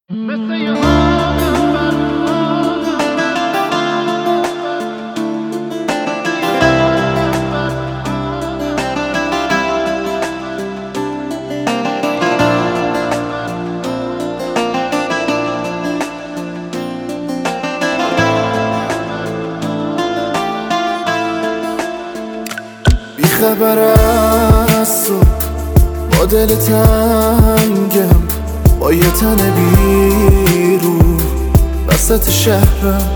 مثل یه آدم بی خبر از تو، با دل تنگم، با یه تن بیرون وسط شهرم.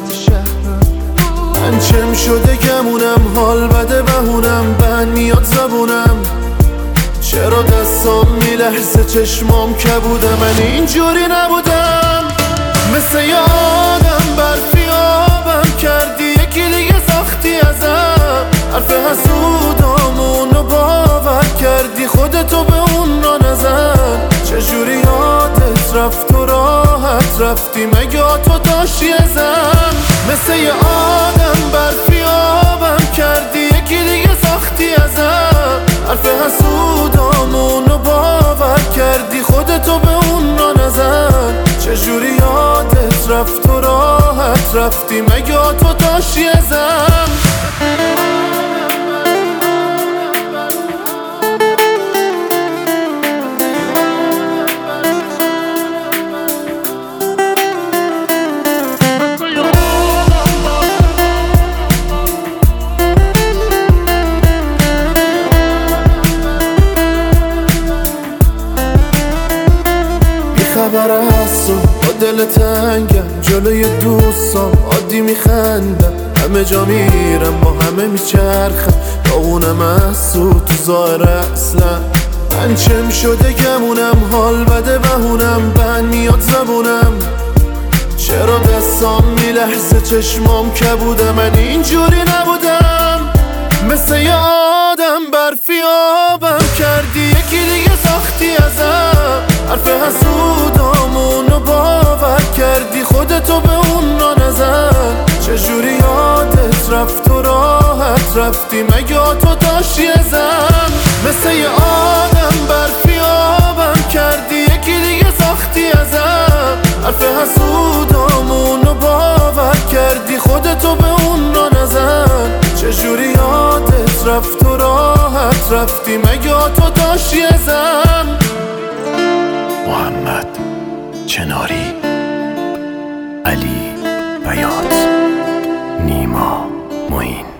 هنچم شده گمونم، حال بده بهونم، بند میاد زبونم، چرا دستام میلرزه چشمام کبوده. من اینجوری نبودم، مثل یه آدم برفی آبم کردی، یکی دیگه ساختی ازم، حرف حسودامونو باور کردی، خودتو به اون را نزن. چجوری یادت رفت و راحت رفتی، مگه تو داشتی ازم؟ مثل یه آدم برفی آبم کردی، یکی دیگه ساختی ازم، حرف حسودامونو باور کردی، خودتو به اون را نزن. چجوری یادت رفت و راحت رفتی، مگه تو داشتی ازم؟ خبر از تو، با دل تنگم، جلوی دوستام عادی میخندم، همه جا میرم با همه میچرخم، داغونم از تو ظاهر اصلا. هنچم شده گمونم، حال بده بهونم، بند میاد زبونم، چرا دستام میلرزه چشمام کبوده. من اینجوری نبودم، مثل یه آدم برفی آبم کردی، یکی دیگه ساختی ازم، حرف حسودامونو باور کردی، خودتو به اون را نزن. چجوری یادت رفت و راحت رفتی، مگه تو داشتی ازم؟ مثل یه آدم برفی آبم کردی، یکی دیگه ساختی ازم، حرف حسودامونو باور کردی، خودتو به اون را نزن. چجوری یادت رفت و راحت رفتی، مگه تو داشتی ازم؟ محمد چناری، علی بیات، نیما معین.